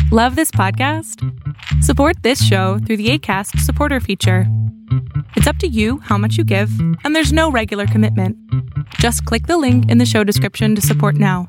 Love this podcast? Support this show through the Acast supporter feature. It's up to you how much you give, and there's no regular commitment. Just click the link in the show description to support now.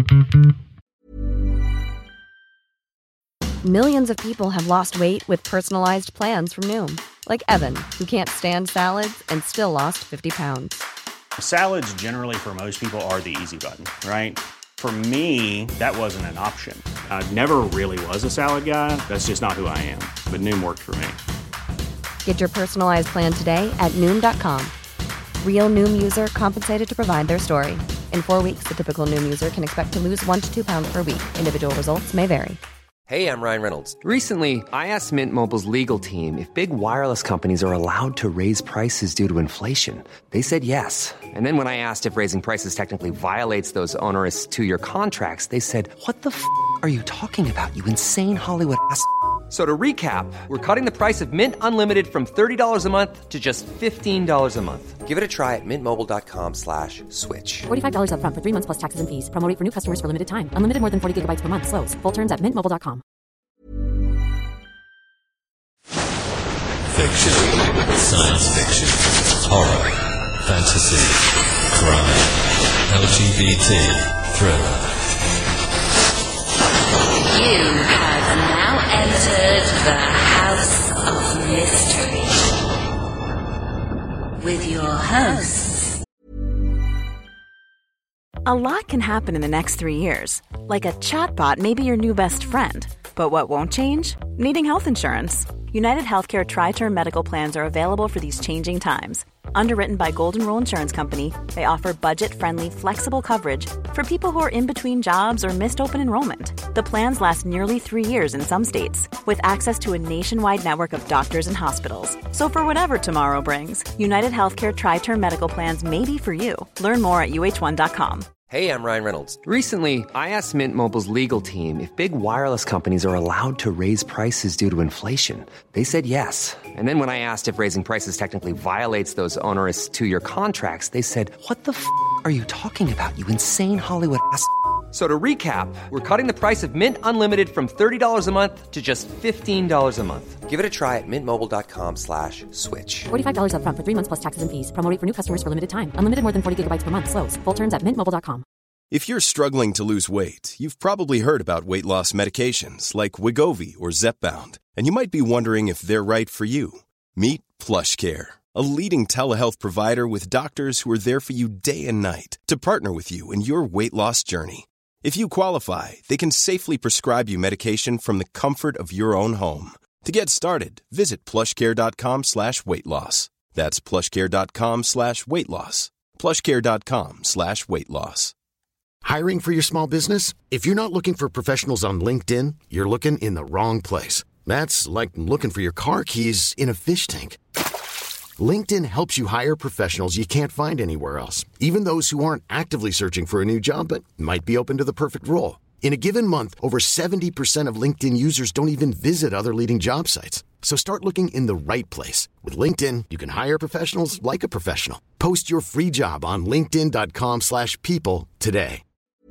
Millions of people have lost weight with personalized plans from Noom. Like Evan, who can't stand salads and still lost 50 pounds. Salads generally for most people are the easy button, right? For me, that wasn't an option. I never really was a salad guy. That's just not who I am. But Noom worked for me. Get your personalized plan today at Noom.com. Real Noom user compensated to provide their story. In 4 weeks, the typical Noom user can expect to lose 1 to 2 pounds per week. Individual results may vary. Hey, I'm Ryan Reynolds. Recently, I asked Mint Mobile's legal team if big wireless companies are allowed to raise prices due to inflation. They said yes. And then when I asked if raising prices technically violates those onerous 2-year contracts, they said, "What the f*** are you talking about, you insane Hollywood ass?" So to recap, we're cutting the price of Mint Unlimited from $30 a month to just $15 a month. Give it a try at mintmobile.com/switch. $45 up front for 3 months plus taxes and fees. Promo rate for new customers for limited time. Unlimited more than 40 gigabytes per month. Slows full terms at mintmobile.com. Fiction, science fiction, horror, fantasy, crime, LGBT, thriller. You have now entered the House of Mystery with your hosts. A lot can happen in the next 3 years. Like a chatbot may be your new best friend. But what won't change? Needing health insurance. United Healthcare Tri-Term Medical Plans are available for these changing times. Underwritten by Golden Rule Insurance Company, they offer budget-friendly, flexible coverage for people who are in between jobs or missed open enrollment. The plans last nearly 3 years in some states, with access to a nationwide network of doctors and hospitals. So for whatever tomorrow brings, United Healthcare Tri-Term Medical Plans may be for you. Learn more at uh1.com. Hey, I'm Ryan Reynolds. Recently, I asked Mint Mobile's legal team if big wireless companies are allowed to raise prices due to inflation. They said yes. And then when I asked if raising prices technically violates those onerous 2-year contracts, they said, "What the f*** are you talking about, you insane Hollywood ass?" So to recap, we're cutting the price of Mint Unlimited from $30 a month to just $15 a month. Give it a try at mintmobile.com/switch. $45 up front for 3 months plus taxes and fees. Promo rate for new customers for limited time. Unlimited more than 40 gigabytes per month. Slows full terms at mintmobile.com. If you're struggling to lose weight, you've probably heard about weight loss medications like Wegovy or Zepbound, and you might be wondering if they're right for you. Meet PlushCare, a leading telehealth provider with doctors who are there for you day and night to partner with you in your weight loss journey. If you qualify, they can safely prescribe you medication from the comfort of your own home. To get started, visit plushcare.com/weightloss. That's plushcare.com/weightloss. plushcare.com/weightloss. Hiring for your small business? If you're not looking for professionals on LinkedIn, you're looking in the wrong place. That's like looking for your car keys in a fish tank. LinkedIn helps you hire professionals you can't find anywhere else, even those who aren't actively searching for a new job but might be open to the perfect role. In a given month, over 70% of LinkedIn users don't even visit other leading job sites. So start looking in the right place. With LinkedIn, you can hire professionals like a professional. Post your free job on linkedin.com/people today.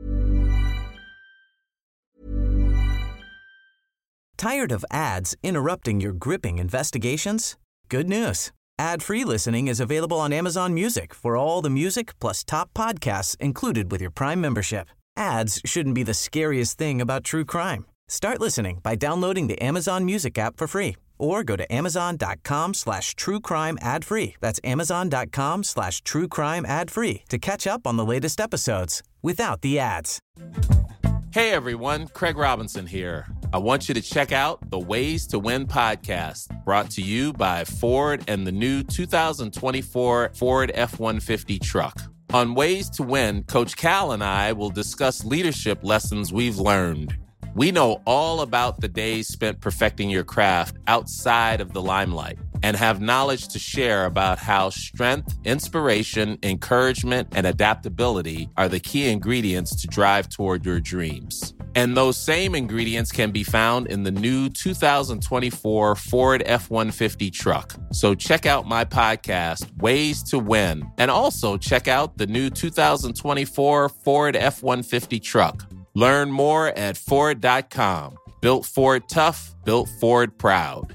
Tired of ads interrupting your gripping investigations? Good news. Ad-free listening is available on Amazon Music for all the music plus top podcasts included with your Prime membership. Ads shouldn't be the scariest thing about true crime. Start listening by downloading the Amazon Music app for free or go to amazon.com/truecrime ad-free. That's amazon.com/truecrime ad-free to catch up on the latest episodes without the ads. Hey everyone, Craig Robinson here. I want you to check out the Ways to Win podcast, brought to you by Ford and the new 2024 Ford F-150 truck. On Ways to Win, Coach Cal and I will discuss leadership lessons we've learned. We know all about the days spent perfecting your craft outside of the limelight and have knowledge to share about how strength, inspiration, encouragement, and adaptability are the key ingredients to drive toward your dreams. And those same ingredients can be found in the new 2024 Ford F-150 truck. So check out my podcast, Ways to Win, and also check out the new 2024 Ford F-150 truck. Learn more at Ford.com. Built Ford tough, built Ford proud.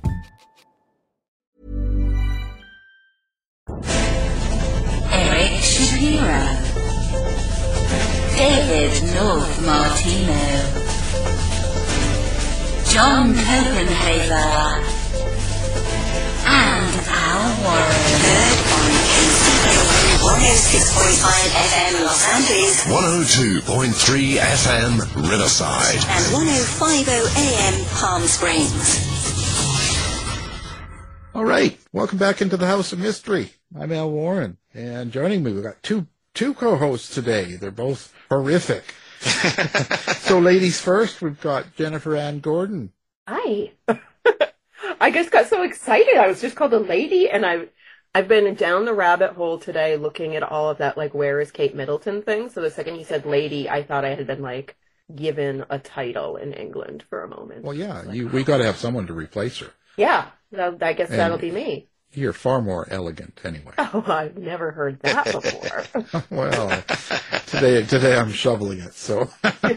Eric Shapiro, David North Martino, John Copenhaver, and Al Warren. Heard on KCAA 106.5 FM Los Angeles, 102.3 FM Riverside, and 105.0 AM Palm Springs. All right, welcome back into the House of Mystery. I'm Al Warren, and joining me, we've got two co-hosts today. They're both horrific. So, ladies first, we've got Jennifer Ann Gordon. Hi. I just got so excited. I was just called a lady, and I've been down the rabbit hole today looking at all of that, like, where is Kate Middleton thing. So the second you said lady, I thought I had been, like, given a title in England for a moment. Well, yeah, we got to have someone to replace her. Yeah, I guess that'll be me. You're far more elegant, anyway. Oh, I've never heard that before. Well, today I'm shoveling it, so.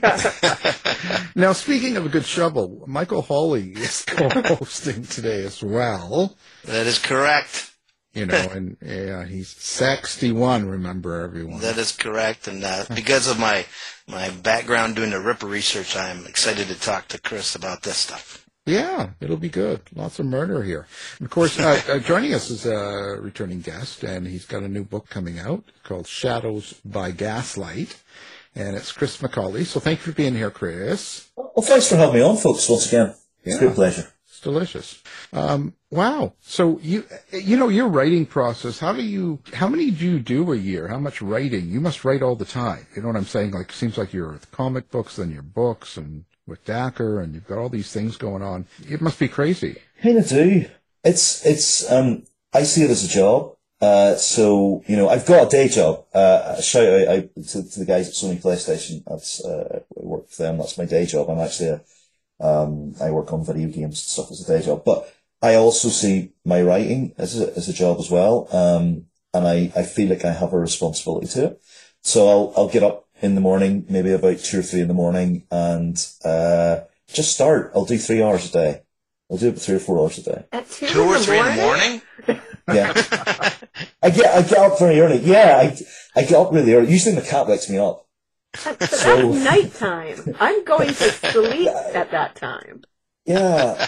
Now, speaking of a good shovel, Michael Hawley is co-hosting today as well. That is correct. You know, and yeah, he's 61, remember, everyone. That is correct, and because of my background doing the Ripper research, I'm excited to talk to Chris about this stuff. Yeah, it'll be good. Lots of murder here. And of course, joining us is a returning guest, and he's got a new book coming out called Shadows by Gaslight, and it's Chris McCauley. So thank you for being here, Chris. Well, thanks for having me on, folks, once again. It's a good pleasure. It's delicious. Wow. So you know, your writing process, how many do you do a year? How much writing? You must write all the time. You know what I'm saying? Like, it seems like you're with comic books, then your books, and with Dacker, and you've got all these things going on. It must be crazy. Kind of do. It's I see it as a job. So, you know, I've got a day job. Shout out to the guys at Sony PlayStation. I work for them. That's my day job. I'm actually I work on video games and stuff as a day job. But I also see my writing as a job as well. And I feel like I have a responsibility to it. So I'll get up in the morning, maybe about 2 or 3 in the morning, and just start. I'll do 3 hours a day. I'll do it 3 or 4 hours a day. At 2 or 3 in the morning? Yeah. I get up very early. Yeah, I get up really early. Usually my cat wakes me up. That's nighttime. I'm going to sleep at that time. Yeah,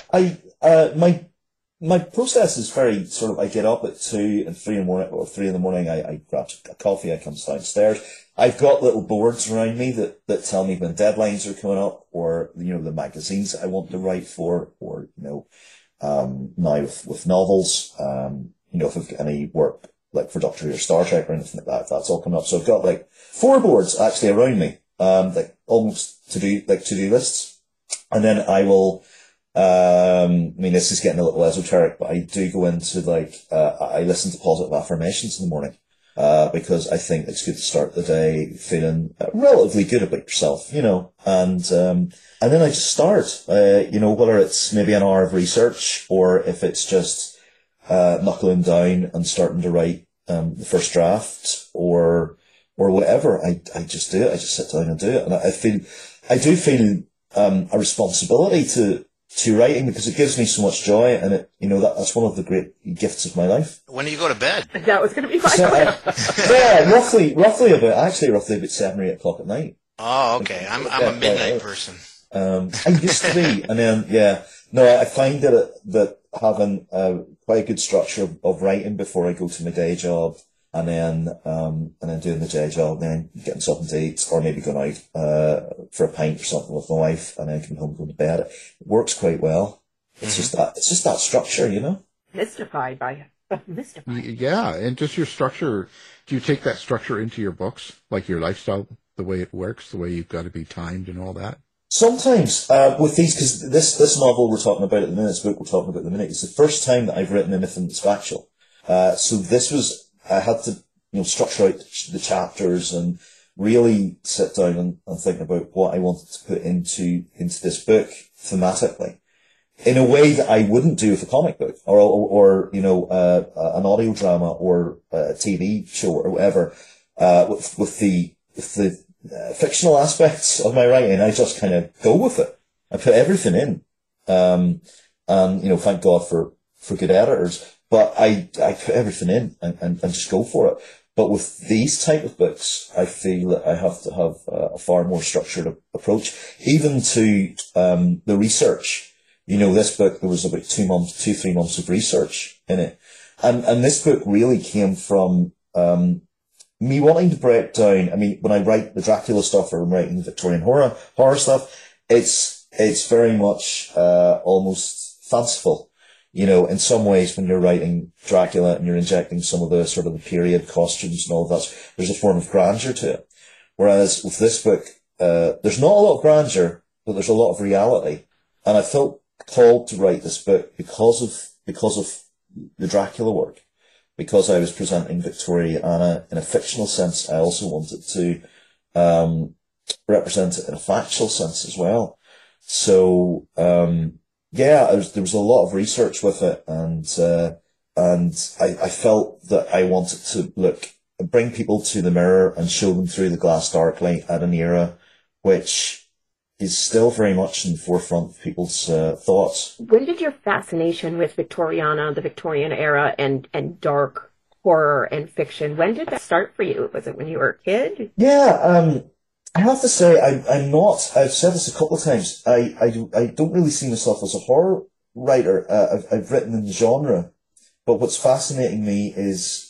my process is very sort of, I get up at 2 and 3 in the morning, or 3 in the morning, I grab a coffee, I come downstairs. I've got little boards around me that tell me when deadlines are coming up, or, you know, the magazines that I want to write for, or, you know, now with novels, you know, if I've got any work, like for Doctor Who or Star Trek or anything like that, that's all coming up. So I've got like 4 boards actually around me, like almost to-do lists. And then I will, I mean, this is getting a little esoteric, but I do go into like, I listen to positive affirmations in the morning, because I think it's good to start the day feeling relatively good about yourself, you know, and then I just start, you know, whether it's maybe an hour of research or if it's just, knuckling down and starting to write, the first draft or whatever. I just do it. I just sit down and do it. And I do feel, a responsibility to writing because it gives me so much joy, and it, you know, that's one of the great gifts of my life. When do you go to bed? That was going to be my question. Yeah, roughly about 7 or 8 o'clock at night. Oh, okay. I'm a midnight person. I used to be, and then I find that having quite a good structure of writing before I go to my day job, and then doing the day job, then getting something to eat, or maybe going out for a pint or something with my wife, and then coming home and going to bed. It works quite well. It's just that structure, you know. Mystified. Yeah, and just your structure. Do you take that structure into your books, like your lifestyle, the way it works, the way you've got to be timed and all that? Sometimes with these, because this novel we're talking about at the minute, this book we're talking about at the minute, is the first time that I've written anything that's factual. So this was, I had to, you know, structure out the chapters and really sit down and think about what I wanted to put into this book thematically, in a way that I wouldn't do with a comic book or you know, an audio drama or a TV show or whatever. With the fictional aspects of my writing, I just kind of go with it. I put everything in. And, thank God for good editors, but I put everything in and just go for it. But with these type of books, I feel that I have to have a far more structured approach, even to, the research. This book, there was about 3 months of research in it. And this book really came from, me wanting to break down, when I write the Dracula stuff or I'm writing Victorian horror stuff, it's very much, almost fanciful. In some ways when you're writing Dracula and you're injecting some of the sort of the period costumes and all that, there's a form of grandeur to it. Whereas with this book, there's not a lot of grandeur, but there's a lot of reality. And I felt called to write this book because of the Dracula work. Because I was presenting Victoriana in a fictional sense, I also wanted to, represent it in a factual sense as well. So, there was a lot of research with it, and I felt that I wanted to bring people to the mirror and show them through the glass darkly at an era which is still very much in the forefront of people's thoughts. When did your fascination with Victoriana, the Victorian era, and dark horror and fiction, when did that start for you? Was it when you were a kid? Yeah, I have to say, I'm not, I've said this a couple of times, I don't really see myself as a horror writer. I've written in the genre, but what's fascinating me is,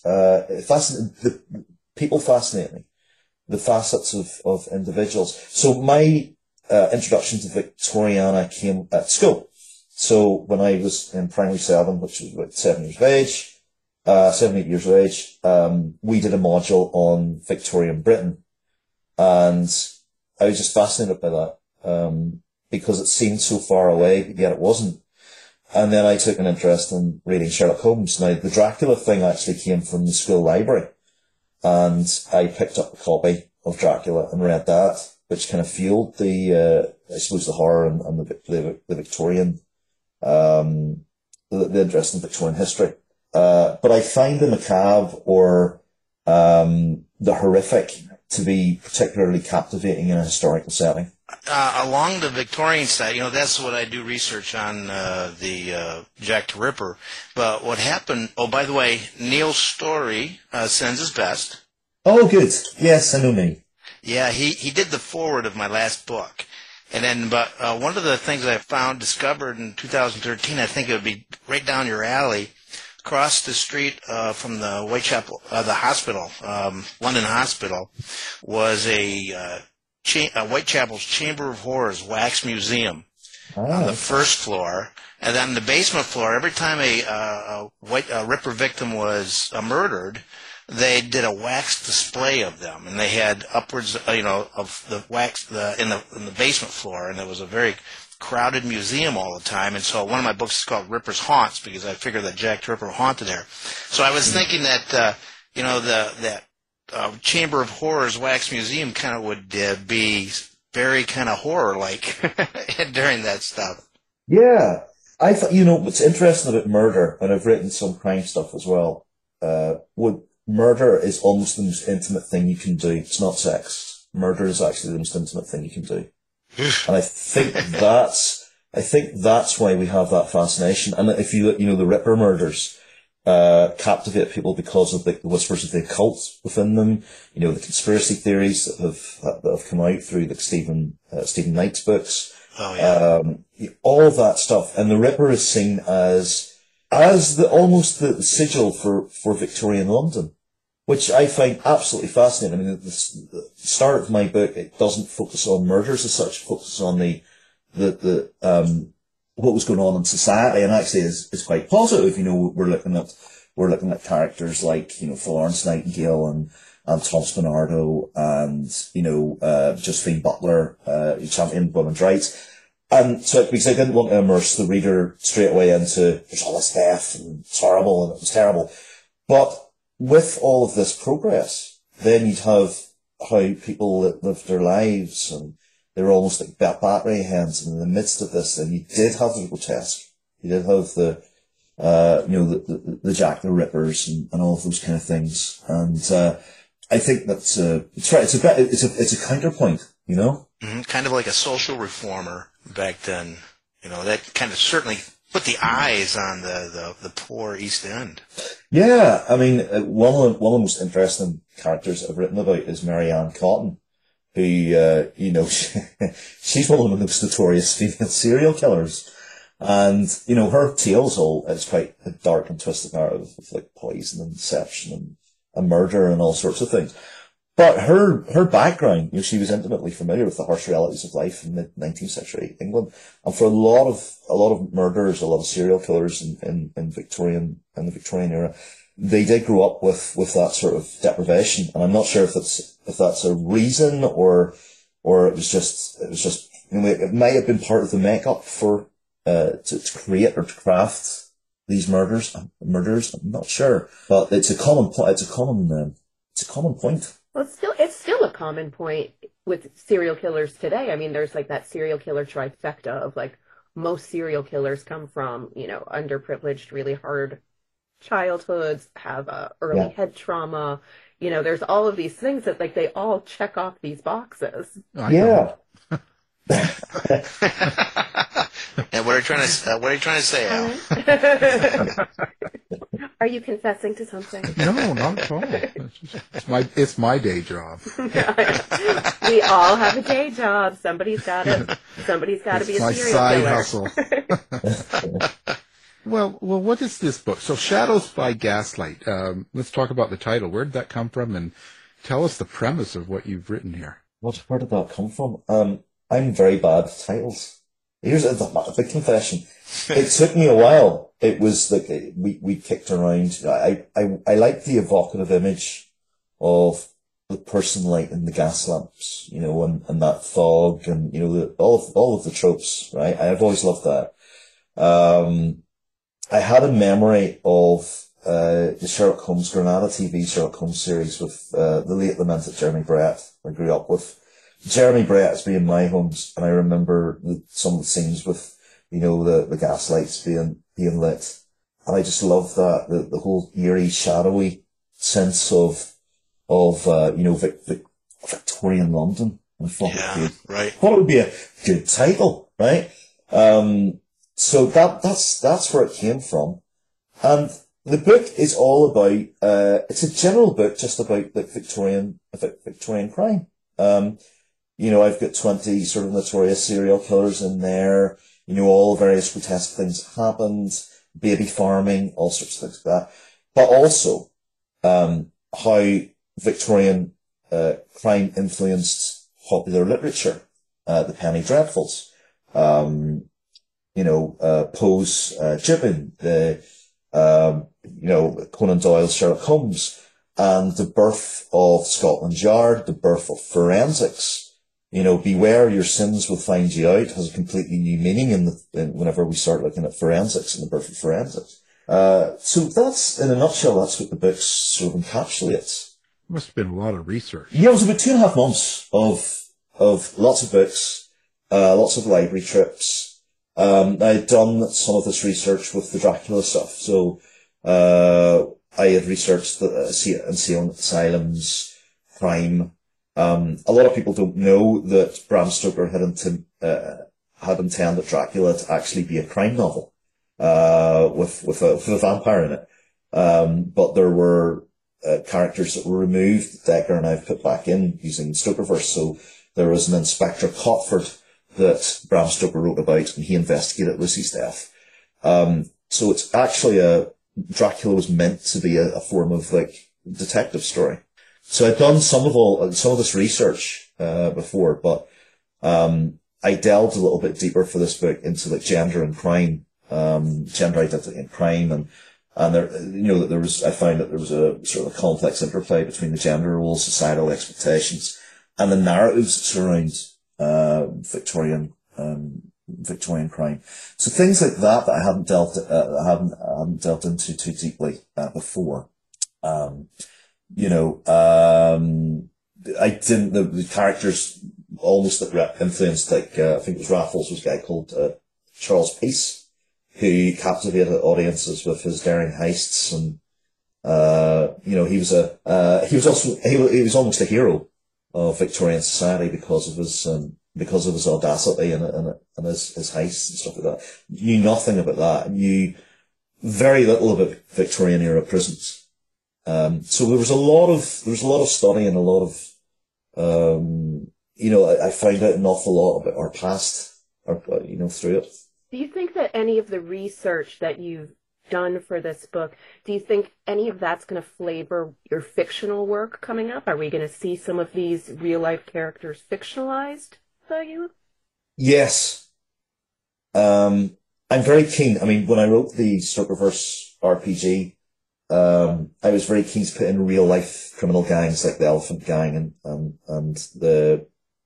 people fascinate me, the facets of individuals. So my introduction to Victoriana came at school. So when I was in primary 7, which was about 7 years of age, 7, 8 years of age, we did a module on Victorian Britain. And I was just fascinated by that, because it seemed so far away, yet it wasn't. And then I took an interest in reading Sherlock Holmes. Now, the Dracula thing actually came from the school library. And I picked up a copy of Dracula and read that, which kind of fueled the horror and the Victorian, the interest in Victorian history. But I find the macabre or, the horrific to be particularly captivating in a historical setting. Along the Victorian side, that's what I do research on, the Jack the Ripper. But what happened, by the way, Neil Story sends his best. Oh, good. Yes, I know me. Yeah, he did the foreword of my last book. And then, one of the things I discovered in 2013, I think it would be right down your alley, across the street from the Whitechapel, the hospital, London Hospital, was Whitechapel's Chamber of Horrors wax museum on the first floor, and then the basement floor. Every time a Ripper victim was murdered, they did a wax display of them, and they had upwards, of the wax in the basement floor, and it was a very crowded museum all the time. And so one of my books is called Ripper's Haunts, because I figured that Jack the Ripper haunted there. So I was thinking that that Chamber of Horrors wax museum kind of would be very kind of horror-like during that stuff. Yeah, I thought, what's interesting about murder, and I've written some crime stuff as well, murder is almost the most intimate thing you can do. It's not sex. Murder is actually the most intimate thing you can do. And I think that's why we have that fascination. And if the Ripper murders, captivate people because of the whispers of the occult within them, the conspiracy theories that have come out through Stephen Knight's books. Oh, yeah. All of that stuff. And the Ripper is seen as almost the sigil for Victorian London, which I find absolutely fascinating. The start of my book, it doesn't focus on murders as such, it focuses on the what was going on in society, and actually is quite positive. We're looking at characters like, Florence Nightingale and Thomas Bernardo and, Josephine Butler, championed women's rights. And so, because I didn't want to immerse the reader straight away into, there's all this death and it's horrible and it was terrible. But with all of this progress, then you'd have how people lived their lives, and they were almost like battery hens. And in the midst of this, then you did have the grotesque. You did have the Jack the Rippers and all of those kind of things. And I think that's it's right. It's a counterpoint, Mm-hmm. Kind of like a social reformer back then. That kind of certainly put the eyes on the poor East End. Yeah, I mean, one of the most interesting characters I've written about is Mary Ann Cotton, who, she's one of the most notorious female serial killers. And, her tale's it's quite a dark and twisted narrative of like poison and deception and murder and all sorts of things. But her background, she was intimately familiar with the harsh realities of life in mid-19th century England. And for a lot of murderers, a lot of serial killers in the Victorian era, they did grow up with that sort of deprivation. And I'm not sure if that's a reason or it was just, it might have been part of the makeup for, to create or to craft these murders. I'm not sure, but it's a common point. Well, it's still a common point with serial killers today. I mean, there's like that serial killer trifecta of like most serial killers come from, underprivileged, really hard childhoods, have early head trauma. There's all of these things that like they all check off these boxes. Yeah. And what are you trying to say, Al? Are you confessing to something? No, not at all. It's my day job. We all have a day job. Somebody's got to be a serial my side hustle. Well, what is this book? So, Shadows by Gaslight. Let's talk about the title. Where did that come from? And tell us the premise of what you've written here. Where did that come from? I'm very bad at titles. Here's a big confession. It took me a while. It was like we kicked around. I like the evocative image of the person lighting the gas lamps, and that fog, and all of the tropes. Right? I've always loved that. I had a memory of the Sherlock Holmes Granada TV Sherlock Holmes series with the late lamented Jeremy Brett. I grew up with Jeremy Brett as being my Holmes, and I remember some of the scenes with, the gas lights being lit. And I just love that, the whole eerie, shadowy sense of Victorian London. I thought it would be a good title, right? So that's where it came from. And the book is all about, it's a general book just about the Victorian crime. I've got 20 sort of notorious serial killers in there. All various grotesque things happened, baby farming, all sorts of things like that. But also, how Victorian, crime influenced popular literature, the Penny Dreadfuls, Poe's, Gibbon, Conan Doyle's Sherlock Holmes, and the birth of Scotland Yard, the birth of forensics. Beware your sins will find you out has a completely new meaning whenever we start looking at forensics and the birth of forensics. So that's, in a nutshell, that's what the book sort of encapsulates. Must have been a lot of research. Yeah, it was about 2.5 months of lots of books, lots of library trips. I had done some of this research with the Dracula stuff. So, I had researched the insane asylums, crime. A lot of people don't know that Bram Stoker had intended Dracula to actually be a crime novel, with a vampire in it. But there were, characters that were removed that Decker and I've put back in using Stokerverse. So there was an Inspector Cotford that Bram Stoker wrote about, and he investigated Lucy's death. So it's actually Dracula was meant to be a form of like detective story. So I'd done some of this research, before, but, I delved a little bit deeper for this book into like gender and crime, gender identity and crime, and there, I found that there was a sort of a complex interplay between the gender roles, societal expectations, and the narratives that surround, Victorian crime. So things like that I hadn't delved into too deeply, before. I didn't, the characters almost that influenced, like, I think it was Raffles was a guy called, Charles Peace, who captivated audiences with his daring heists, and, he was almost a hero of Victorian society because of his because of his audacity and his heists and stuff like that. Knew nothing about that. Knew very little about Victorian era prisons. So there was a lot of study and a lot of, I found out an awful lot about our past, through it. Do you think that any of the research that you've done for this book, do you think any of that's going to flavor your fictional work coming up? Are we going to see some of these real-life characters fictionalized by you? Yes. I'm very keen. I mean, when I wrote the Strokeverse RPG, I was very keen to put in real-life criminal gangs like the Elephant Gang and the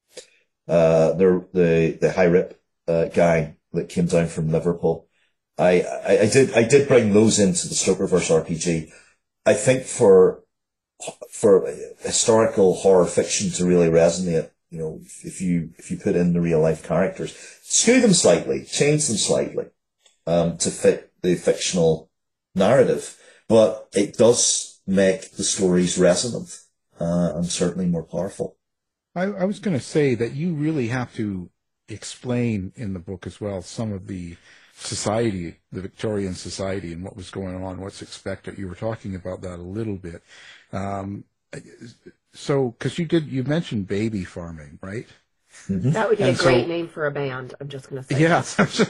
High Rip gang that came down from Liverpool. I did bring those into the Strokeverse RPG. I think for historical horror fiction to really resonate, if you put in the real life characters, skew them slightly, change them slightly, to fit the fictional narrative, but it does make the stories resonant, and certainly more powerful. I was going to say that you really have to explain in the book as well some of the society, the Victorian society, and what was going on, what's expected. You were talking about that a little bit. So, because you mentioned baby farming, right? Mm-hmm. That would be a great name for a band. I'm just going to say. Yeah,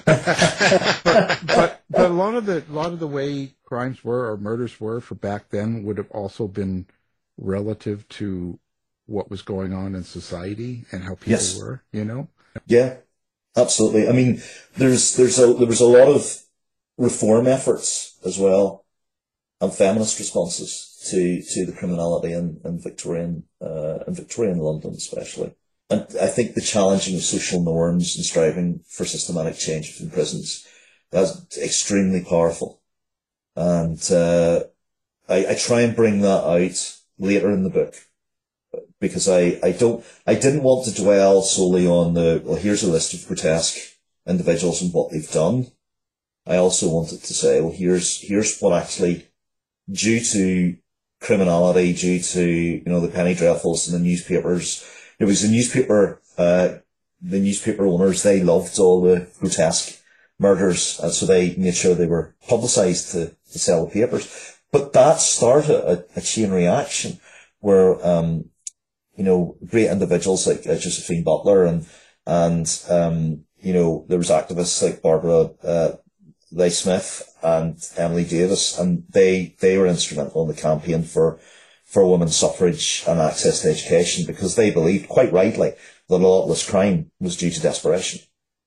but a lot of the way crimes were or murders were for back then would have also been relative to what was going on in society and how people were. Yeah, absolutely. I mean, there was a lot of reform efforts as well, and feminist responses to the criminality in Victorian London especially. And I think the challenging of social norms and striving for systematic change within prisons, that's extremely powerful. And I try and bring that out later in the book, because I didn't want to dwell solely on here's a list of grotesque individuals and what they've done. I also wanted to say, here's what actually, due to criminality, due to, the penny dreadfuls and the newspapers, it was the newspaper owners, they loved all the grotesque murders, and so they made sure they were publicised to sell the papers. But that started a chain reaction where, great individuals like Josephine Butler and there was activists like Barbara Leigh Smith and Emily Davis, and they were instrumental in the campaign for women's suffrage and access to education, because they believed, quite rightly, that a lot of this crime was due to desperation.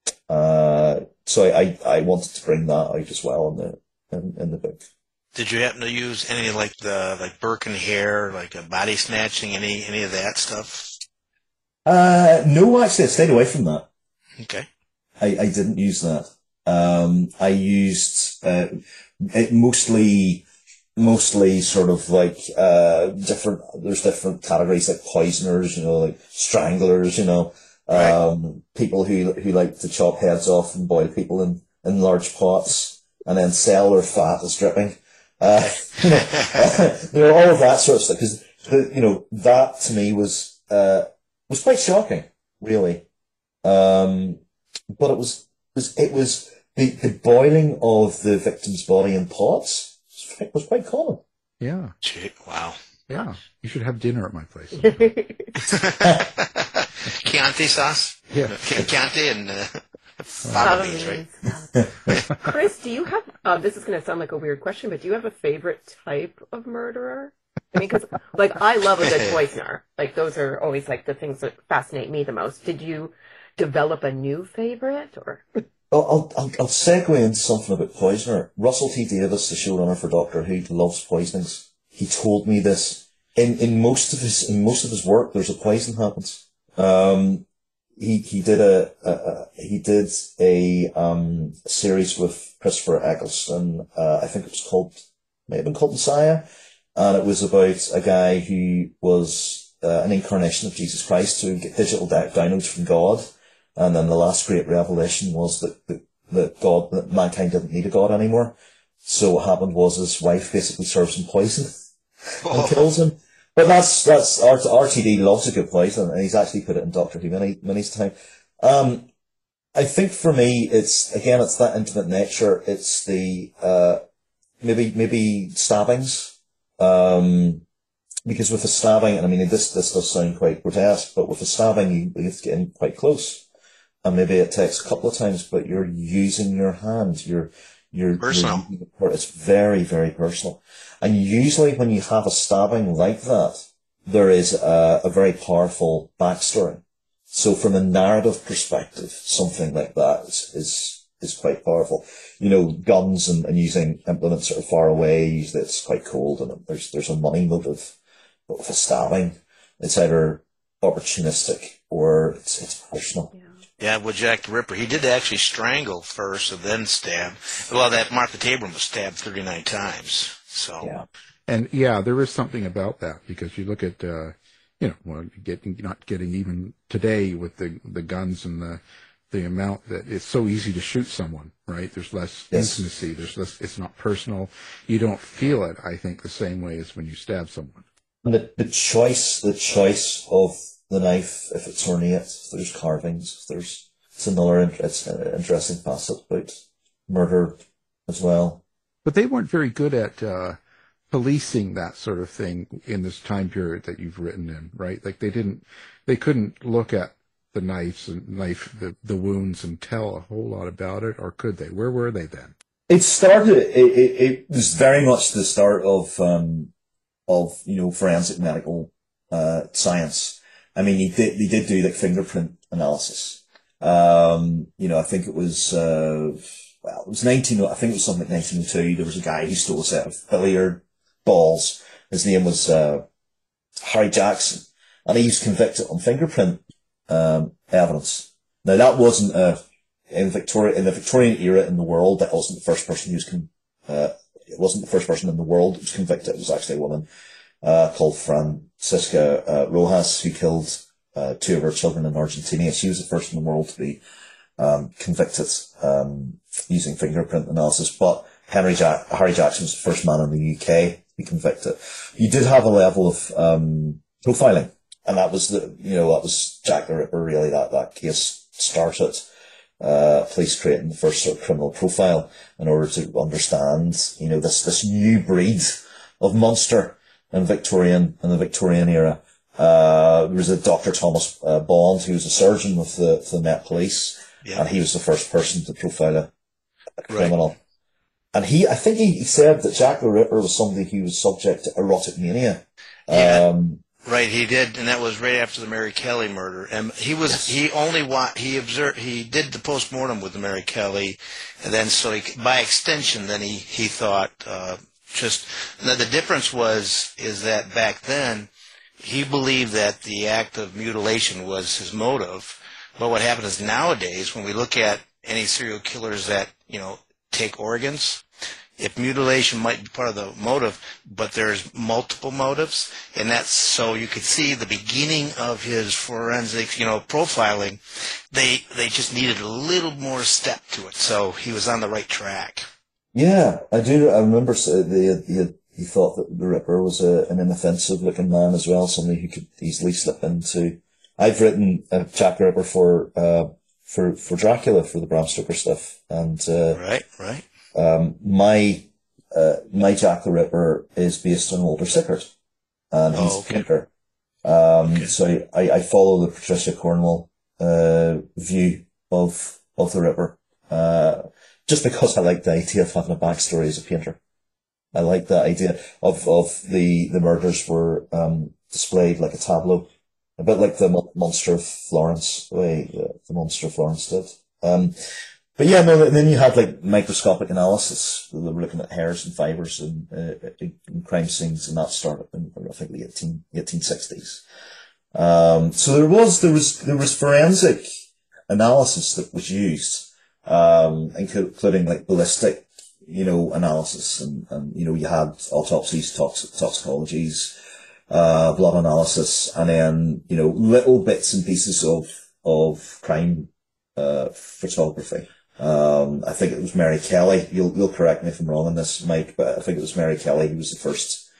So I wanted to bring that out as well in the book. Did you happen to use any like Burke and Hare, like a body snatching, any of that stuff? No, actually, I stayed away from that. Okay. I didn't use that. I used it mostly sort of like there's different categories like poisoners, like stranglers, right. People who like to chop heads off and boil people in large pots and then sell their fat as dripping. All of that sort of stuff, because that to me was quite shocking, really. But it was the boiling of the victim's body in pots was quite common. Yeah. Wow. Yeah. You should have dinner at my place. Chianti sauce. Yeah. Chianti and fava beans, right? Chris, do you have, this is going to sound like a weird question, but do you have a favorite type of murderer? I mean, because, I love a good poisoner. Those are always, the things that fascinate me the most. Did you develop a new favorite, or? I'll segue into something about poisoner. Russell T Davies, the showrunner for Doctor Who, loves poisonings. He told me this. In most of his work, there's a poison happens. He did a series with Christopher Eccleston. I think it was may have been called Messiah, and it was about a guy who was an incarnation of Jesus Christ who get digital downloads from God, and then the last great revelation was that mankind didn't need a God anymore. So what happened was his wife basically serves him poison and kills him. But that's RTD loves a good poison, and he's actually put it in Doctor Who many times. I think for me, it's that intimate nature. It's the, maybe stabbings. Because with a stabbing, and I mean, this does sound quite grotesque, but with a stabbing, you have to get in quite close. And maybe it takes a couple of times, but you're using your hand. You're personal. It's very, very personal. And usually when you have a stabbing like that, there is a very powerful backstory. So from a narrative perspective, something like that is quite powerful. You know, guns and using implements that are far away, usually it's quite cold and there's a money motive. But with a stabbing, it's either opportunistic or it's personal. Yeah, with Jack the Ripper, he did actually strangle first and then stab. Well, that Martha Tabram was stabbed 39 times. So. Yeah. And yeah, there is something about that because you look at, not getting even today with the guns and the amount that it's so easy to shoot someone, right? There's less intimacy. There's less, it's not personal. You don't feel it, I think, the same way as when you stab someone. And the choice of the knife, if it's ornate, if there's carvings, it's another interesting facet about murder as well. But they weren't very good at policing that sort of thing in this time period that you've written in, right? Like they couldn't look at the the wounds and tell a whole lot about it, or could they? Where were they then? It was very much the start of forensic medical science. I mean, they did do like fingerprint analysis. I think it was it was I think it was something like 1902. There was a guy who stole a set of billiard balls. His name was Harry Jackson, and he was convicted on fingerprint evidence. Now that wasn't in the Victorian era in the world. That wasn't the first person it wasn't the first person in the world who was convicted. It was actually a woman called Francisca Rojas who killed 2 of her children in Argentina. She was the first in the world to be convicted using fingerprint analysis. But Harry Jackson was the first man in the UK to be convicted. You did have a level of profiling, and that was Jack the Ripper. Really, that case started police creating the first sort of criminal profile in order to understand, this new breed of monster in the Victorian era. There was a Dr. Thomas Bond, who was a surgeon with the Met Police, and he was the first person to profile a criminal. Right. And I think he said that Jack the Ripper was somebody who was subject to erotic mania. Right, he did, and that was right after the Mary Kelly murder. And he did the postmortem with the Mary Kelly, and then by extension, then he thought now the difference is that back then he believed that the act of mutilation was his motive. But what happened is nowadays, when we look at any serial killers that take organs, if mutilation might be part of the motive, but there's multiple motives, and that's so you could see the beginning of his forensic, profiling, they just needed a little more step to it, so he was on the right track. Yeah, I do. I remember he thought that the Ripper was an inoffensive looking man as well, somebody who could easily slip into. I've written Jack the Ripper for Dracula, for the Bram Stoker stuff, and right. My Jack the Ripper is based on Walter Sickert, and he's a painter. So I follow the Patricia Cornwell view of the Ripper, just because I like the idea of having a backstory as a painter. I like the idea of the murders were displayed like a tableau, a bit like the Monster of Florence, the way the Monster of Florence did. But yeah, no, and then you had like microscopic analysis. They were looking at hairs and fibers in crime scenes, and that started in, I think, the 1860s. So there was forensic analysis that was used, including like ballistic, analysis, and you had autopsies, toxicologies, blood analysis, and then, little bits and pieces of crime, photography. I think it was Mary Kelly. You'll correct me if I'm wrong on this, Mike, but I think it was Mary Kelly who was the first,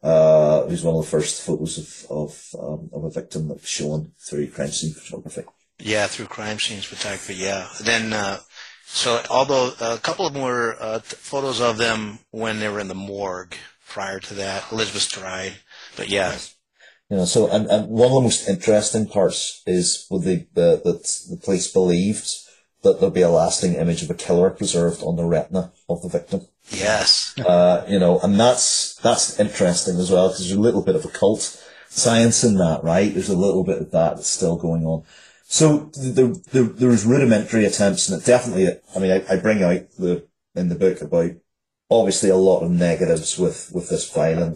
who was one of the first photos of a victim that was shown through crime scene photography. Yeah, through crime scenes photography, yeah. Then, so although a couple of them were photos of them when they were in the morgue prior to that, Elizabeth Stride, but yeah. You know, so, and one of the most interesting parts is with that the police believed that there'll be a lasting image of a killer preserved on the retina of the victim. Yes. You know, and that's interesting as well, because there's a little bit of occult science in that, right? There's a little bit of that that's still going on. So there was rudimentary attempts, and it definitely, I mean, I bring out in the book about obviously a lot of negatives with this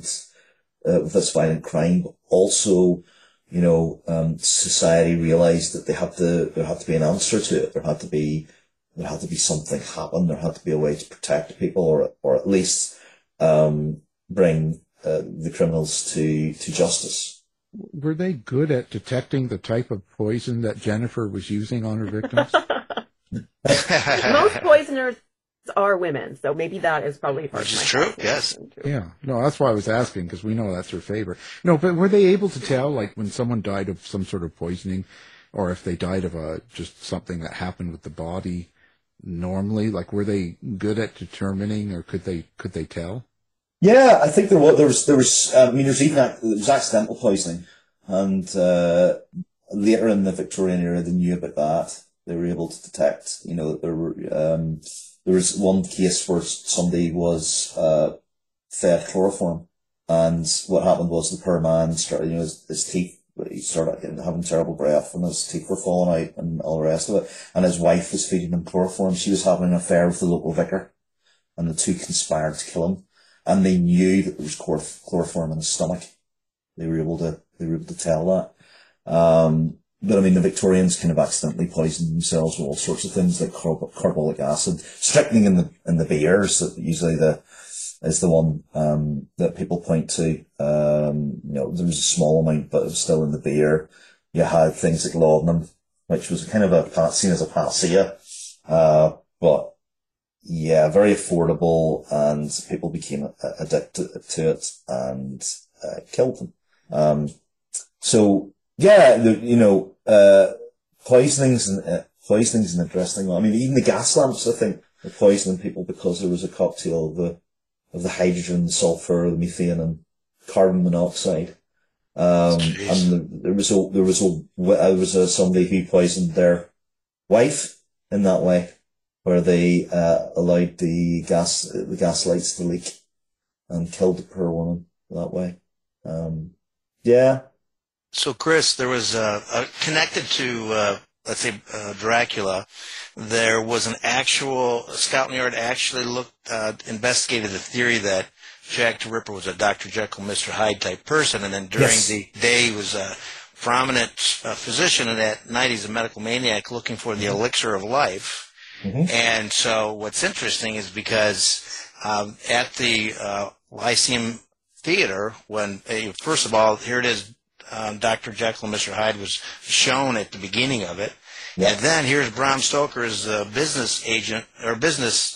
violent crime, but also, you know, society realized that there had to be an answer to it. There had to be something happen. There had to be a way to protect people, or at least bring the criminals to justice. Were they good at detecting the type of poison that Jennifer was using on her victims? Most poisoners are women, so maybe that is probably part of my true, yes. Yeah, no, that's why I was asking, because we know that's her favorite. No, but were they able to tell, like, when someone died of some sort of poisoning, or if they died of just something that happened with the body normally? Like, were they good at determining, or could they tell? Yeah, I think there was. I mean, there was accidental poisoning, and later in the Victorian era, they knew about that. They were able to detect. You know, there was one case where somebody was fed chloroform, and what happened was the poor man started, you know, his teeth. He started having terrible breath, and his teeth were falling out, and all the rest of it. And his wife was feeding him chloroform. She was having an affair with the local vicar, and the two conspired to kill him. And they knew that there was chloroform in his stomach. They were able to tell that. But I mean, the Victorians kind of accidentally poisoned themselves with all sorts of things like carbolic acid, strychnine in the beers that usually is the one that people point to. You know, there was a small amount, but it was still in the beer. You had things like laudanum, which was kind of seen as a panacea, but yeah, very affordable, and people became addicted to it and killed them. So yeah, you know, poisoning's an interesting one. I mean, even the gas lamps, I think, were poisoning people because there was a cocktail of the hydrogen, the sulfur, the methane, and carbon monoxide. And there was somebody who poisoned their wife in that way, where they allowed the gas lights to leak and killed the poor woman that way. Yeah. So, Chris, there was connected to, let's say, Dracula. There was an actual Scotland Yard actually investigated the theory that Jack the Ripper was a Dr. Jekyll, Mr. Hyde type person, and then during the day he was a prominent physician, and at night he's a medical maniac looking for the elixir of life. Mm-hmm. And so what's interesting is because at the Lyceum Theater, when first of all, here it is, Dr. Jekyll and Mr. Hyde was shown at the beginning of it, and then here's Bram Stoker's business agent or business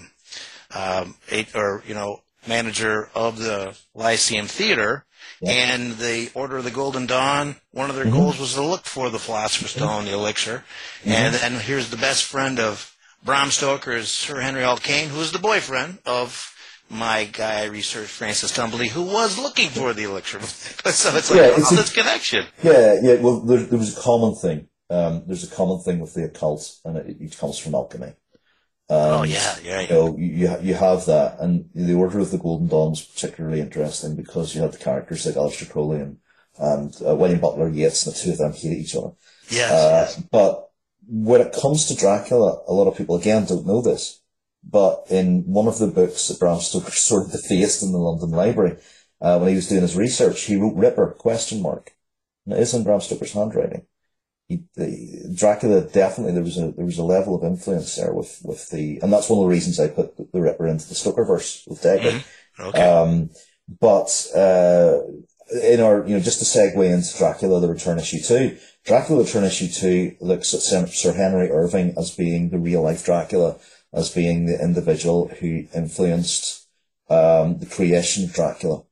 manager of the Lyceum Theater, and the Order of the Golden Dawn. One of their goals was to look for the Philosopher's Stone, the elixir, and then here's the best friend of Bram Stoker's Sir Henry Alkane, who is the boyfriend of my guy I researched, Francis Tumblety, who was looking for the elixir. So it's like, this connection. Yeah. Well, there was a common thing. There's a common thing with the occult, and it comes from alchemy. Yeah. You know, you have that, and the Order of the Golden Dawn was particularly interesting because you had the characters like Aleister Crowley and William Butler Yeats, and the two of them hated each other. Yes. But when it comes to Dracula, a lot of people again don't know this, but in one of the books that Bram Stoker sort of defaced in the London Library, when he was doing his research, he wrote Ripper ? And it is in Bram Stoker's handwriting. Dracula, definitely there was a level of influence there with and that's one of the reasons I put the Ripper into the Stokerverse with Deckard. Mm-hmm. Okay. But in our, just to segue into Dracula, the Return Issue 2, Dracula Return Issue 2 looks at Sir Henry Irving as being the real life Dracula, as being the individual who influenced the creation of Dracula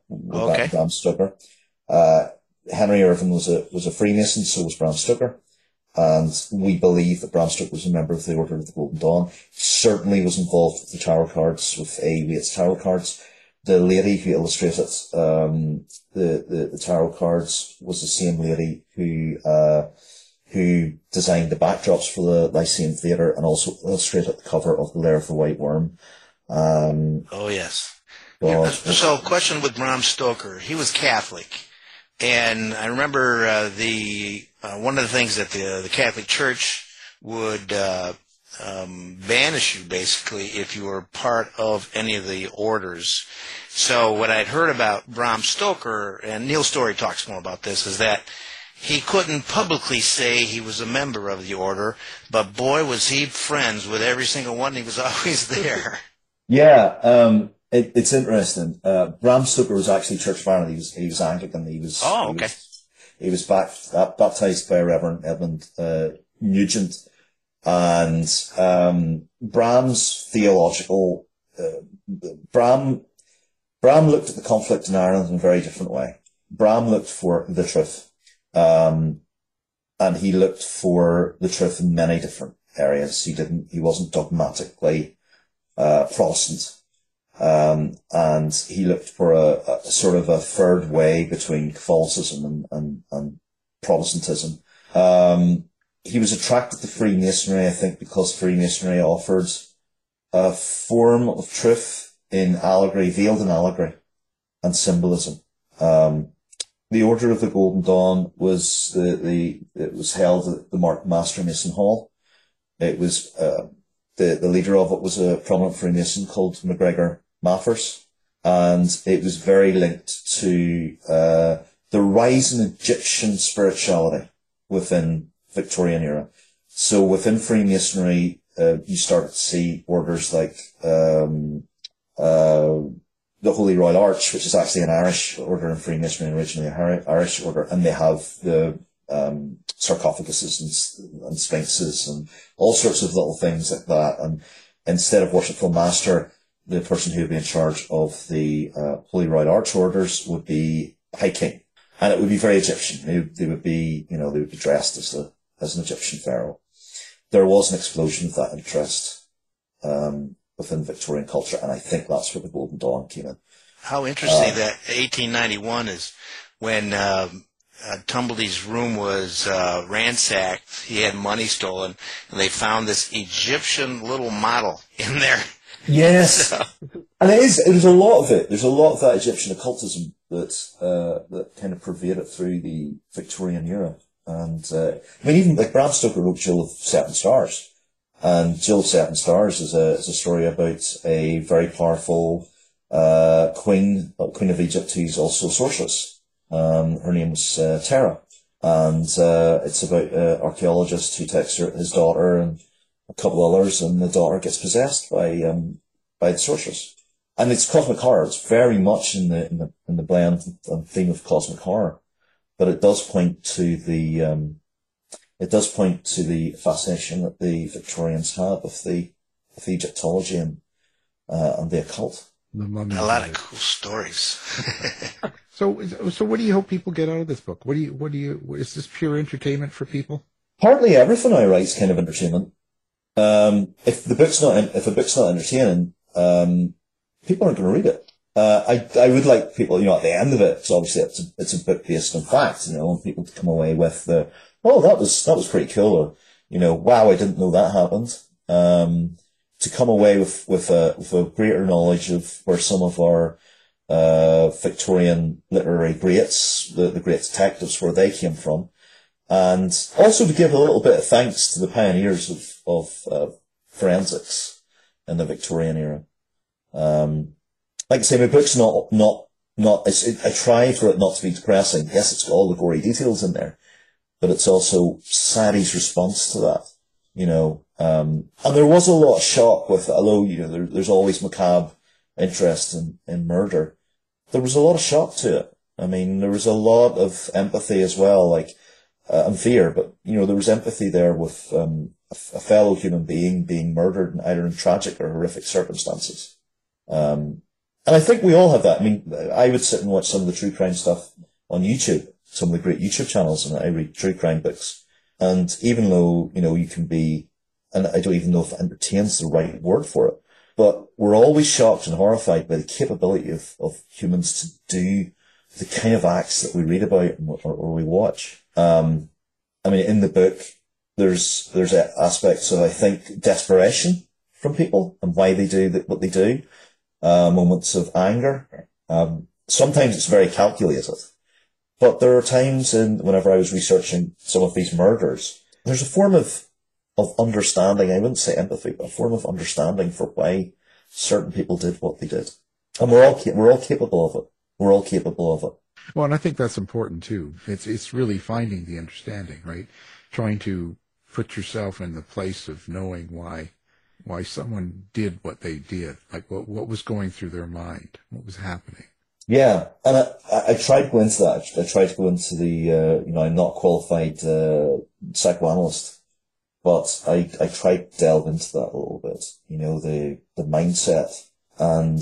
with Bram Stoker. Henry Irving was a Freemason, so was Bram Stoker. and we believe that Bram Stoker was a member of the Order of the Golden Dawn. He certainly was involved with the tarot cards, with A. Waite's tarot cards. The lady who illustrated the tarot cards was the same lady who designed the backdrops for the Lyceum Theatre and also illustrated the cover of The Lair of the White Worm. Oh, yes. So, question with Bram Stoker. He was Catholic. And I remember one of the things that the Catholic Church would banish you, basically, if you were part of any of the orders. So what I'd heard about Bram Stoker, and Neil Story talks more about this, is that he couldn't publicly say he was a member of the order, but boy, was he friends with every single one. He was always there. Yeah, it's interesting. Bram Stoker was actually Church of Ireland. He was Anglican. He was baptized by Reverend Edmund Nugent, and Bram's theological Bram looked at the conflict in Ireland in a very different way. Bram looked for the truth. And he looked for the truth in many different areas. He wasn't dogmatically, Protestant. And he looked for a sort of a third way between Catholicism and Protestantism. He was attracted to Freemasonry, I think, because Freemasonry offered a form of truth in allegory, veiled in allegory and symbolism. The Order of the Golden Dawn was it was held at the Master Mason Hall. It was, the leader of it was a prominent Freemason called MacGregor Maffers, and it was very linked to, the rise in Egyptian spirituality within Victorian era. So within Freemasonry, you started to see orders like, the Holy Royal Arch, which is actually an Irish order in Freemasonry, originally an Irish order, and they have the sarcophaguses and sphinxes and all sorts of little things like that. And instead of worshipful master, the person who would be in charge of the Holy Royal Arch orders would be High King, and it would be very Egyptian. They would be dressed as an Egyptian pharaoh. There was an explosion of that interest within Victorian culture, and I think that's where the Golden Dawn came in. How interesting that 1891 is when Tumbledee's room was ransacked. He had money stolen, and they found this Egyptian little model in there. Yes, and there's a lot of it. There's a lot of that Egyptian occultism that kind of pervaded through the Victorian era. And I mean, even like Bram Stoker wrote Jewel of Seven Stars. And Jewel of Seven Stars is a story about a very powerful queen of Egypt who's also a sorceress. Her name was Terra, and it's about an archaeologist who takes his daughter and a couple others, and the daughter gets possessed by the sorceress. And it's cosmic horror. It's very much in the blend and theme of cosmic horror, but it does point to the fascination that the Victorians had with the Egyptology and the occult. A lot of cool stories. So what do you hope people get out of this book? Is this pure entertainment for people? Partly everything I write is kind of entertainment. If a book's not entertaining, people aren't going to read it. I would like people, at the end of it, because obviously it's a book based on fact, I want people to come away with that was pretty cool, or, wow, I didn't know that happened. To come away with a greater knowledge of where some of our, Victorian literary greats, the great detectives, where they came from. And also to give a little bit of thanks to the pioneers of forensics in the Victorian era. Like I say, my book's not, I try for it not to be depressing. Yes, it's got all the gory details in there, but it's also society's response to that, and there was a lot of shock with, although, there's always macabre interest in murder, there was a lot of shock to it. I mean, there was a lot of empathy as well, and fear, but, there was empathy there with, a fellow human being murdered either in tragic or horrific circumstances. And I think we all have that. I mean, I would sit and watch some of the true crime stuff on YouTube, some of the great YouTube channels, and I read true crime books. And even though, you can be, and I don't even know if entertain's the right word for it, but we're always shocked and horrified by the capability of humans to do the kind of acts that we read about or we watch. In the book, there's aspects of, I think, desperation from people and why they do what they do. Moments of anger. Sometimes it's very calculated. But there are times whenever I was researching some of these murders, there's a form of understanding, I wouldn't say empathy, but a form of understanding for why certain people did what they did. And we're all capable of it. We're all capable of it. Well, and I think that's important too. It's really finding the understanding, right? Trying to put yourself in the place of knowing why someone did what they did, like what was going through their mind, what was happening. Yeah, and I tried to go into that. I tried to go into the, I'm not qualified psychoanalyst, but I tried to delve into that a little bit. The mindset, and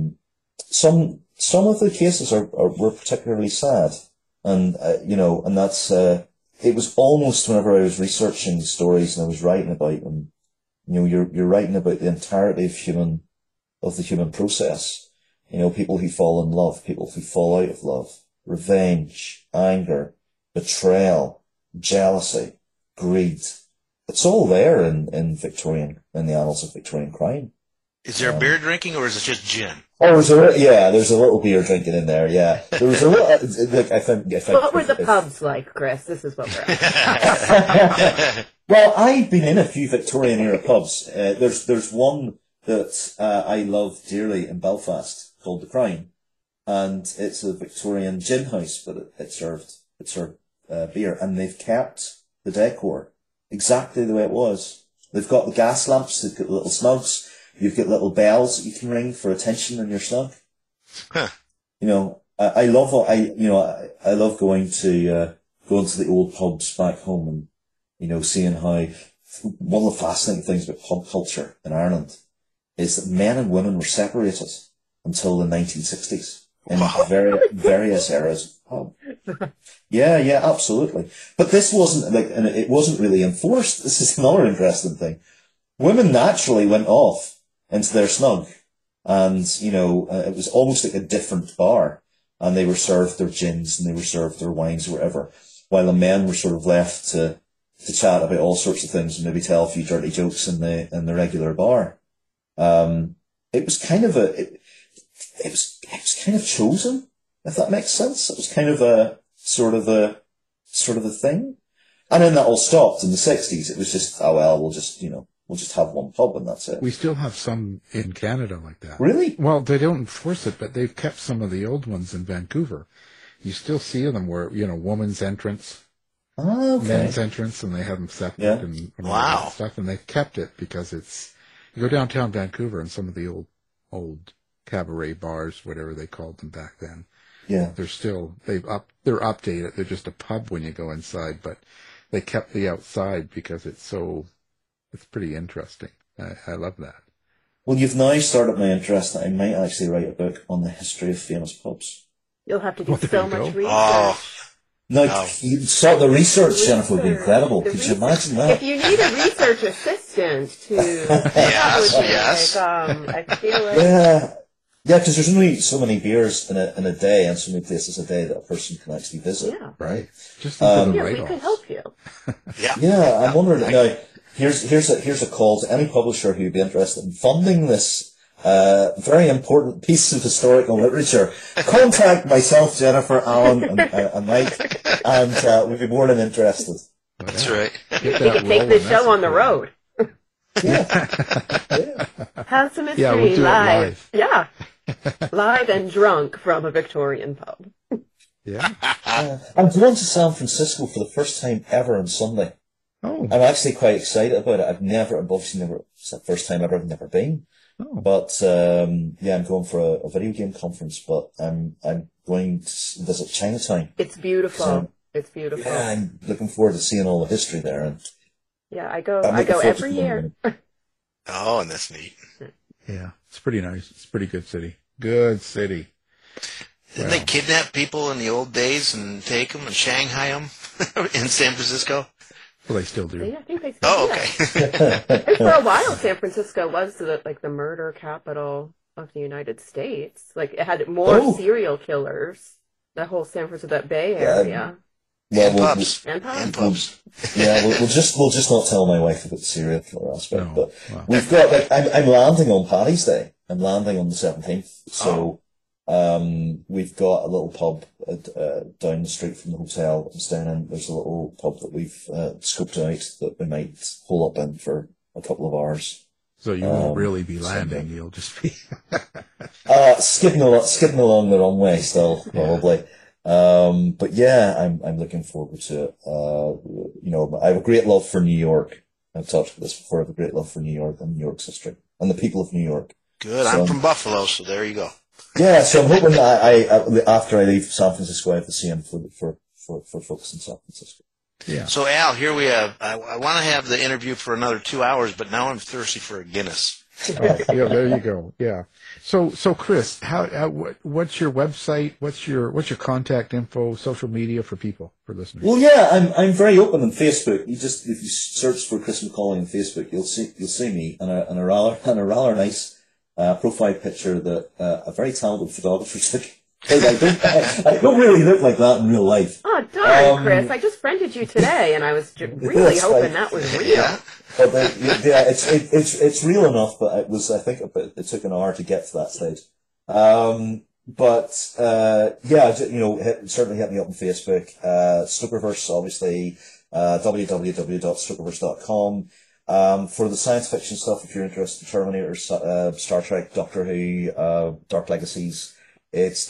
some of the cases were particularly sad, and and that's it was almost whenever I was researching stories and I was writing about them. You're writing about the entirety of the human process. People who fall in love, people who fall out of love, revenge, anger, betrayal, jealousy, greed. It's all there in the annals of Victorian crime. Is there beer drinking or is it just gin? Oh, there's a little beer drinking in there, yeah. There was a little, what were the pubs like, Chris? This is what we're asking. Well, I've been in a few Victorian era pubs. There's one that I love dearly in Belfast called The Crown, and it's a Victorian gin house, but it served beer, and they've kept the decor exactly the way it was. They've got the gas lamps, they've got little snugs, you've got little bells that you can ring for attention in your snug. Huh. I love going to the old pubs back home and seeing how one of the fascinating things about pub culture in Ireland is that men and women were separated until the 1960s in various eras of pub. Yeah, absolutely. But this wasn't and it wasn't really enforced. This is another interesting thing. Women naturally went off into their snug, and it was almost like a different bar, and they were served their gins and they were served their wines or whatever, while the men were sort of left to chat about all sorts of things and maybe tell a few dirty jokes in the regular bar. It was kind of it was kind of chosen, if that makes sense. It was kind of a sort of a thing. And then that all stopped in the 60s. It was just, we'll just have one pub and that's it. We still have some in Canada like that. Really? Well, they don't enforce it, but they've kept some of the old ones in Vancouver. You still see them where, woman's entrance, men's entrance, and they have them separate and all that stuff. And they've kept it because you go downtown Vancouver and some of the old cabaret bars, whatever they called them back then. Yeah. They're updated. They're just a pub when you go inside, but they kept the outside because it's pretty interesting. I love that. Well, you've now started my interest that I might actually write a book on the history of famous pubs. You'll have to do so much research. The research, Jennifer, would be incredible. Could you imagine that? If you need a research assistant to... Yes. I feel like... Yeah, because there's only so many beers in a day and so many places a day that a person can actually visit. Yeah. Right. Just we could help you. Yeah, I'm wondering now. Here's a call to any publisher who would be interested in funding this very important piece of historical literature. Contact myself, Jennifer, Alan, and Mike, and we'd be more than interested. That's right. You can take this show on the road. Have some mystery we'll do live. Yeah. Live and drunk from a Victorian pub. Yeah. I'm going to San Francisco for the first time ever on Sunday. Oh. I'm actually quite excited about it. It's the first time ever, I've never been. Oh. But, I'm going for a video game conference, but I'm going to visit Chinatown. It's beautiful. It's beautiful. Yeah, I'm looking forward to seeing all the history there. And I go every year. Oh, and that's neat. Yeah, it's pretty nice. It's a pretty good city. Good city. Didn't they kidnap people in the old days and take them and Shanghai them in San Francisco? Well, they still do. Yeah, I think they still do. Okay. And for a while, San Francisco was the murder capital of the United States. Like, it had more serial killers. The whole San Francisco, that Bay Area. And pubs. And pubs. Yeah, we'll just not tell my wife about the serial killer aspect. But we've got, I'm landing on Paddy's Day. I'm landing on the 17th. So, we've got a little pub down the street from the hotel I'm staying in. There's a little pub that we've scoped out that we might pull up in for a couple of hours. So you won't really be landing. You'll just be skidding along the runway still, probably. But yeah, I'm looking forward to it. I have a great love for New York. I've talked about this before. I have a great love for New York and New York's history and the people of New York. Good. So, I'm from Buffalo, so there you go. Yeah, so I'm hoping that I after I leave San Francisco, I have the same for folks in San Francisco. Yeah. So Al, here we have. I want to have the interview for another 2 hours, but now I'm thirsty for a Guinness. Yeah, there you go. Yeah. So Chris, what's your website? What's your contact info, social media for listeners? Well, yeah, I'm very open on Facebook. If you search for Chris McCauley on Facebook, you'll see me and a rather nice profile picture that a very talented photographer took. I don't really look like that in real life. Oh, darn, Chris. I just friended you today, and I was really hoping that was real. Yeah. But it's real enough, but I think it took an hour to get to that stage. Certainly hit me up on Facebook. Snookerverse, obviously, www.snookerverse.com. For the science fiction stuff, if you're interested in Terminator, Star Trek, Doctor Who, Dark Legacies, it's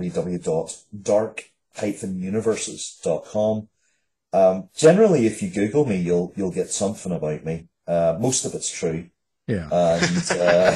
www.dark-universes.com. Generally, if you Google me, you'll get something about me. Most of it's true. Yeah. And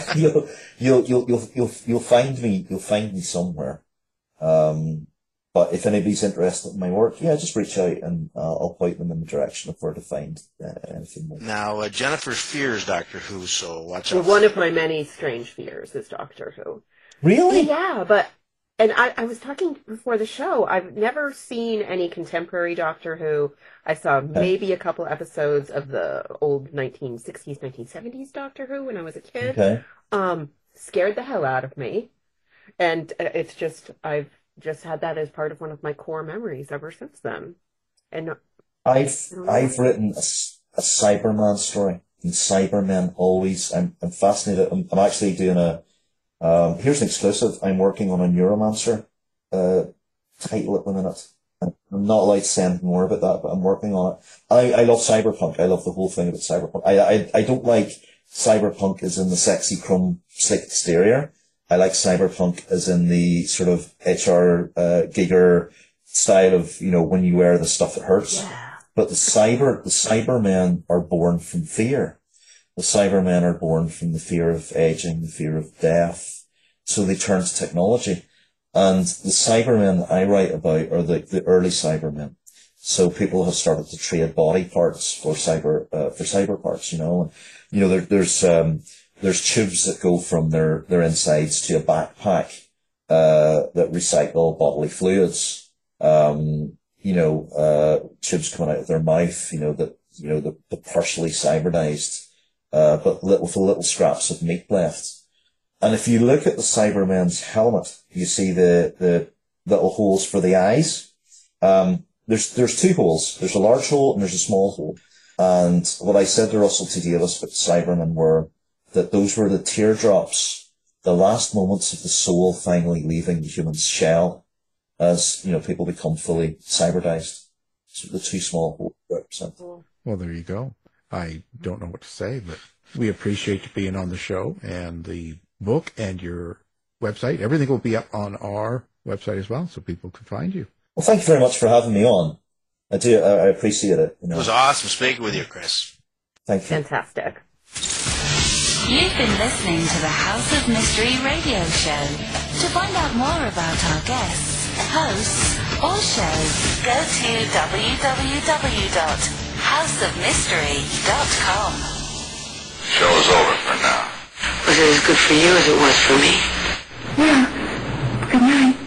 you'll find me somewhere. But if anybody's interested in my work, just reach out and I'll point them in the direction of where to find anything more. Now, Jennifer's fears Doctor Who, so watch out. Well, one of my many strange fears is Doctor Who. Really? Yeah, and I was talking before the show, I've never seen any contemporary Doctor Who. I saw maybe a couple episodes of the old 1960s, 1970s Doctor Who when I was a kid. Okay. Scared the hell out of me. And I've just had that as part of one of my core memories ever since then. And I've written a Cyberman story. And Cybermen always, I'm fascinated. I'm actually doing here's an exclusive. I'm working on a Neuromancer title at the minute. I'm not allowed to say anything more about that, but I'm working on it. I love cyberpunk. I love the whole thing about cyberpunk. I don't like cyberpunk as in the sexy chrome slick exterior. I like cyberpunk as in the sort of HR Giger style of, when you wear the stuff that hurts. Yeah. But the Cybermen are born from fear. The Cybermen are born from the fear of aging, the fear of death. So they turn to technology. And the Cybermen I write about are the early Cybermen. So people have started to trade body parts for cyber parts, And, there's tubes that go from their insides to a backpack, that recycle bodily fluids. Tubes coming out of their mouth, the partially cybernized, but with little scraps of meat left. And if you look at the Cybermen's helmet, you see the little holes for the eyes. There's two holes. There's a large hole and there's a small hole. And what I said to Russell T. Davies about Cybermen were that those were the teardrops, the last moments of the soul finally leaving the human's shell as, people become fully cybernized. So the two small holes represent. Well, there you go. I don't know what to say, but we appreciate you being on the show, and the book and your website. Everything will be up on our website as well, so people can find you. Well, thank you very much for having me on. I do. I appreciate it. It was awesome speaking with you, Chris. Thank you. Fantastic. You've been listening to the House of Mystery radio show. To find out more about our guests, hosts, or shows, go to www.houseofmystery.com. Show's over for now. Was it as good for you as it was for me? Yeah. Good night.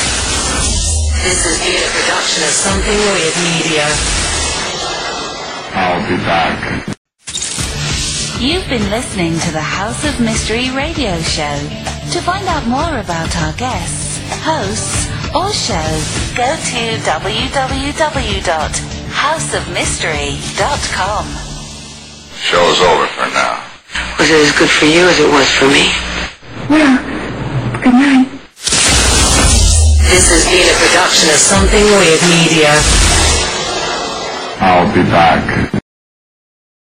This has been a production of Something Weird Media. I'll be back. You've been listening to the House of Mystery radio show. To find out more about our guests, hosts, or shows, go to www.houseofmystery.com. Show's over for now. Was it as good for you as it was for me? Well, good night. This has been a production of Something Weird Media. I'll be back.